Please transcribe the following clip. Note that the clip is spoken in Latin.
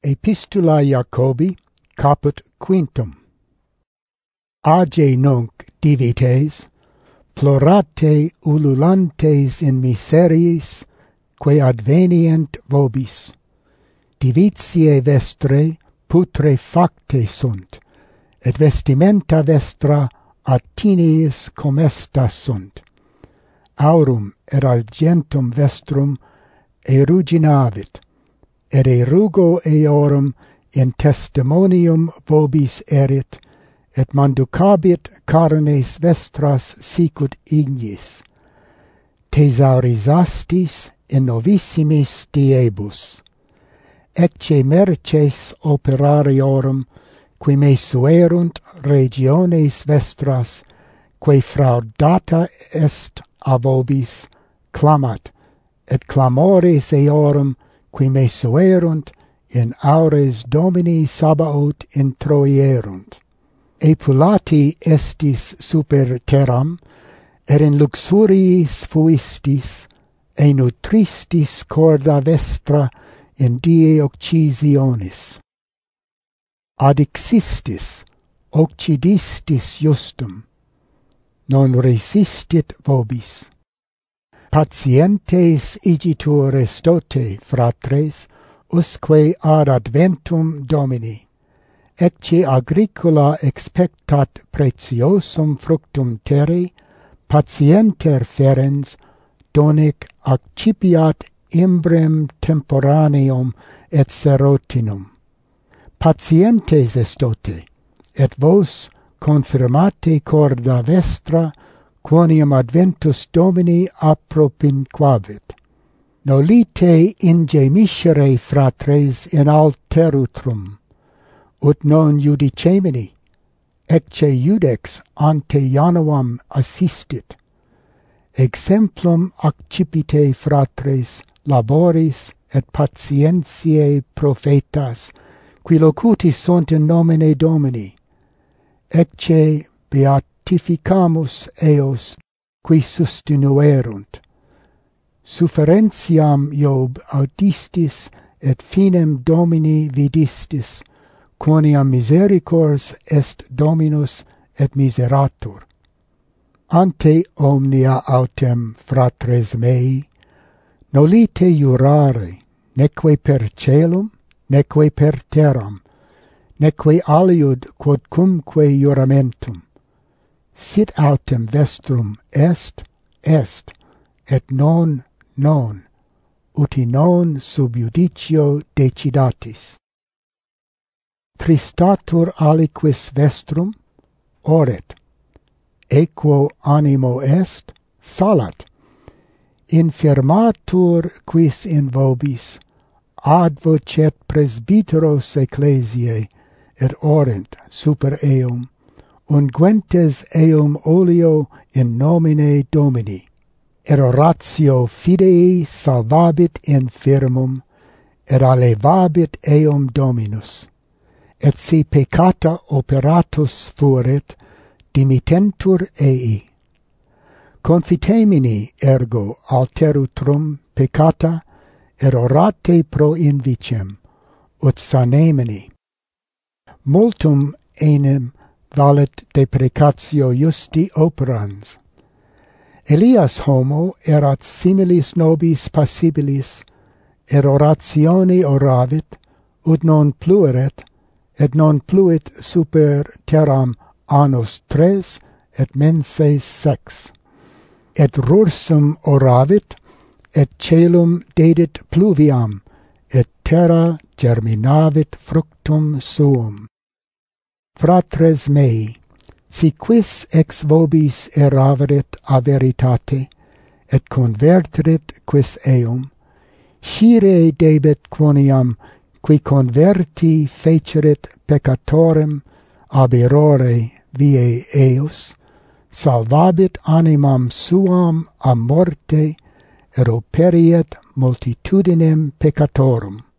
Epistula Jacobi, caput quintum. Age nunc divites, plorate ululantes in miseriis, quae advenient vobis. Divitiae vestre putrefacte sunt, et vestimenta vestra atiniis comestas sunt. Aurum et argentum vestrum eruginavit, et erugo eorum in testimonium vobis erit, et manducabit carnes vestras sicut ignis. Thesaurizastis in novissimis diebus. Ecce merces operariorum, qui me suerunt regiones vestras, quae fraudata est a vobis, clamat, et clamores eorum, qui me suerunt, in aures Domini Sabaoth introierunt. Epulati estis super terram, et in luxuriis fuistis, e nutristis corda vestra in die occisionis. Adixistis, occidistis justum, non resistit vobis. Patientes igitur estote, fratres, usque ad adventum Domini. Ecce agricola expectat preciosum fructum terrae, patienter ferens, donec accipiat imbrem temporaneum et serotinum. Patientes estote, et vos confirmate corda vestra, quoniam adventus Domini appropinquavit. Nolite ingemiscere, fratres, in alterutrum, ut non judicemini, ecce judex ante Januam assistit. Exemplum accipite, fratres, laboris et patientiae prophetas, qui locutis sunt in nomine Domini. Ecce beatificamus eos, qui sustinuerunt. Sufferentiam Job audistis, et finem Domini vidistis, quoniam misericors est Dominus et miseratur. Ante omnia autem, fratres mei, nolite jurare, neque per celum, neque per terram, neque aliud quodcumque juramentum. Sit autem vestrum est, et non, uti non sub judicio decidatis. Tristatur aliquis vestrum, oret. Equo animo est, salat. Infirmatur quis in vobis, advocet presbyteros ecclesiae, et orent super eum, unguentes eum oleo in nomine Domini. Et oratio fidei salvabit infirmum, et allevabit eum Dominus. Et si peccata operatus fuerit, dimittentur ei. Confitemini ergo alterutrum peccata, et orate pro invicem, ut sanemini. Multum enim valet deprecatio justi operans. Elias homo erat similis nobis passibilis, et oratione oravit, ut non plueret, et non pluit super terram annos 3 et menses 6. Et rursum oravit, et celum dedit pluviam, et terra germinavit fructum suum. Fratres mei, si quis ex vobis eraverit a veritate, et converterit quis eum, scire debet quoniam qui converti fecerit peccatorem ab errore viae eos, salvabit animam suam a morte, et operiet multitudinem peccatorum.